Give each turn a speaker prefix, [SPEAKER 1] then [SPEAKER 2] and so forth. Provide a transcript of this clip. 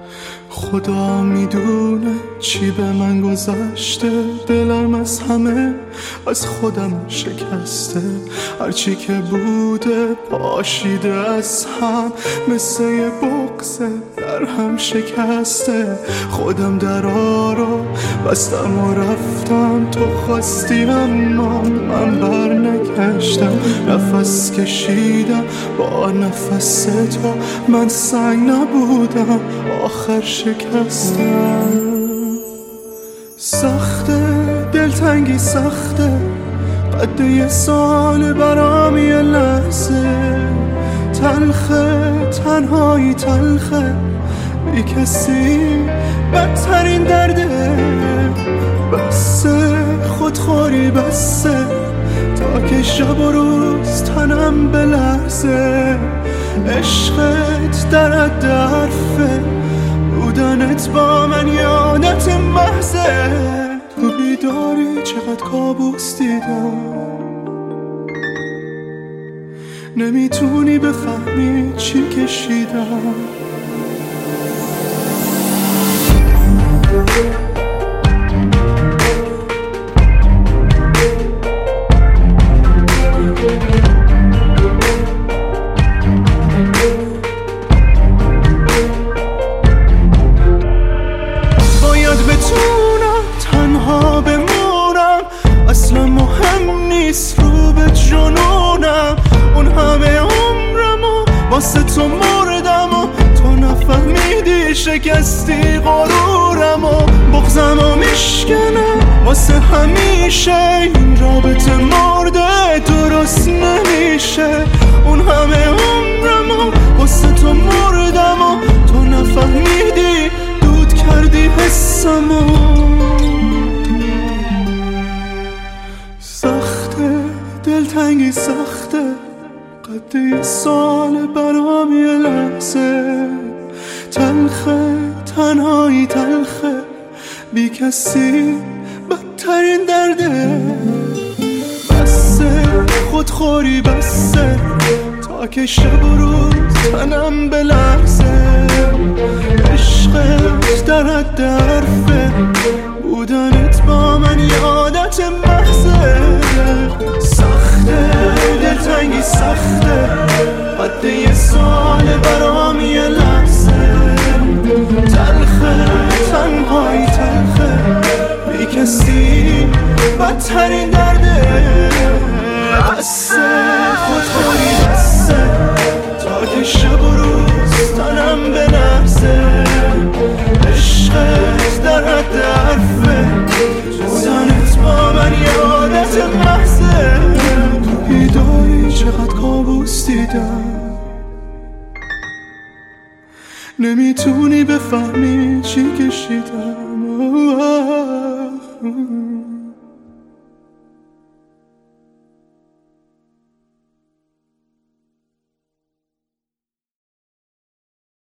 [SPEAKER 1] خدا میدونه چی به من گذشته. دلم از همه از خودم شکسته. هرچی که بوده پاشیده از هم، مثل یه بغضه در هم شکسته. خودم درا رو بستم و رفتم، تو خواستی اما من بر نگشتم. نفس کشیدم با نفس تو، من سنگ نبودم آخر شکستم. سخته دلتنگی سخته، قد یه سال برام یه لحظه. تلخه تنهایی تلخه، بی کسی بدترین درده. بسه خودخوری بسه، تا که شب و روز تنم بلرزه. عشقت در حد حرفه، بودنت با من یادت محضه. تو بیداری چقدر کابوس دیدم، نمیتونی بفهمی چی کشیدم. باید بتونم تنها بمونم، اصلا مهم نیست رو به جنونم. اون همه عمرمو واسه تو مردم و تو نفهمیدی شکستی غرورمو. بغضمو میشکنه واسه همیشه، این رابطه مرده درست نمیشه. اون همه عمرمو واسه تو مردم و تو نفهمیدی، دود کردی حسمو. سخته دلتنگی سخته، قد یه سال برام یه لحظه. تلخه تنهایی تلخه، بی کسی بدترین درده. بسه خودخوری بسه، تا که شب و روز تنم بلرزه. عشقت در حد حرفه، بودنت با من یادت محضه. سخته دلتنگی سخته، قد یه سال برام یه لحظه. تلخه تنهایی تلخه، بی کسی بدترین درده. بسه خودخوری بسه، تا که شب و روز تنم بلرزه. عشقت در حد حرفه، بودنت با من یادت محضه. تو بیداری چقدر کابوس دیدم، نمیتونی بفهمی چی کشیدم.